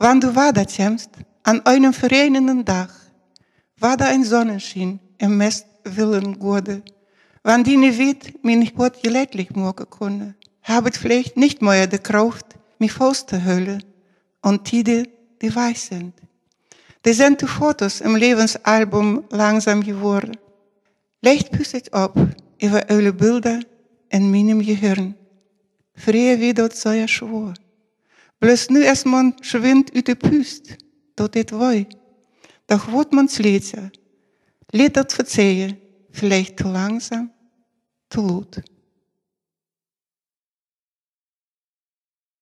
Wann du wadertjemst, an einem verregnenden Dach, war da ein Sonnenschein im mest willen Gode, wann die nie weet, mir nicht Gott geleidlich mogen kunne, habet vielleicht nicht mehr de Kraft, mich vorzustellen und Tide, die weiß sind. Die sind die Fotos im Lebensalbum langsam geworden. Leicht püsset ab über eure Bilder in meinem Gehirn. Früher wie dort so ja schwor. Bloß nu erst man schwind ut de Püst, dort dit woi. Doch wird man's lezen. Lied dat verzeihen, vielleicht zu langsam, zu laut.